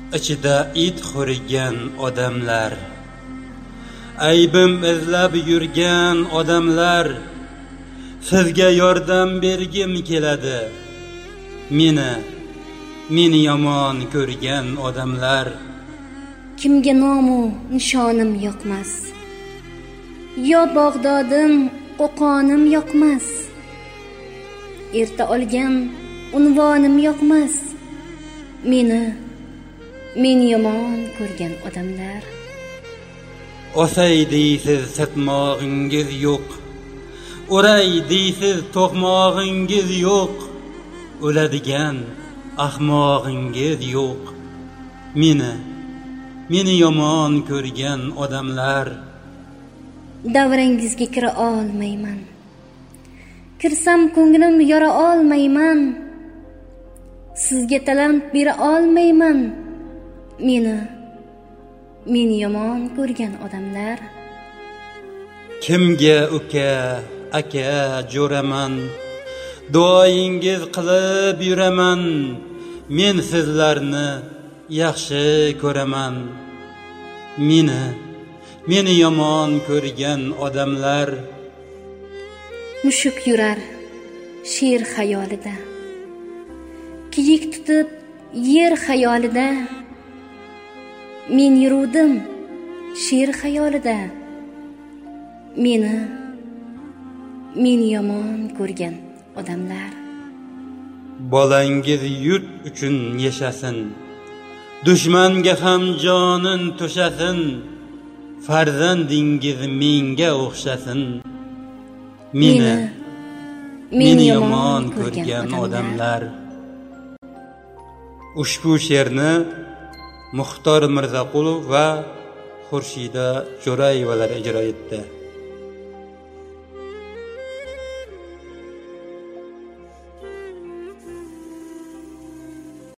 ichida it hurigan odamlar, aybim izlab yurgan odamlar, sizga yordam bergim keladi. Meni yomon ko'rgan odamlar. Kimga nomu nishonim yoqmas, yo Bag'dodim Qo'qonim yoqmas, erta olgan unvonim yoqmas. Meni yomon ko'rgan odamlar. Osay deysiz satmog'ingiz yo'q, o'ray deysiz to'qmog'ingiz yo'q, o'ladigan ahmog'ingiz yo'q. Meni yomon ko'rgan odamlar. Davrangizga kira olmayman, kirsam ko'nglim yora olmayman, sizga talant bera olmayman. Meni yomon ko'rgan odamlar. Kimga uka, aka jo'raman, duoyingiz qilib yuraman. Men sizlarni yaxshi ko'raman. Meni yomon ko'rgan odamlar. Mushuk yurar sher xayolida, kiyik tutib yer xayolida. Men yuruvdim sher xayolida. Meni yomon ko'rgan odamlar. Bolangiz yurt uchun yashasin, dushmanga ham jonin to'shasin. Farzandingiz menga o'xshasin. Meni yomon ko'rgan odamlar. Ushbu she'rni Muxtor Mirzaqulov va Xurshida Jo'rayevalar ijro etdi.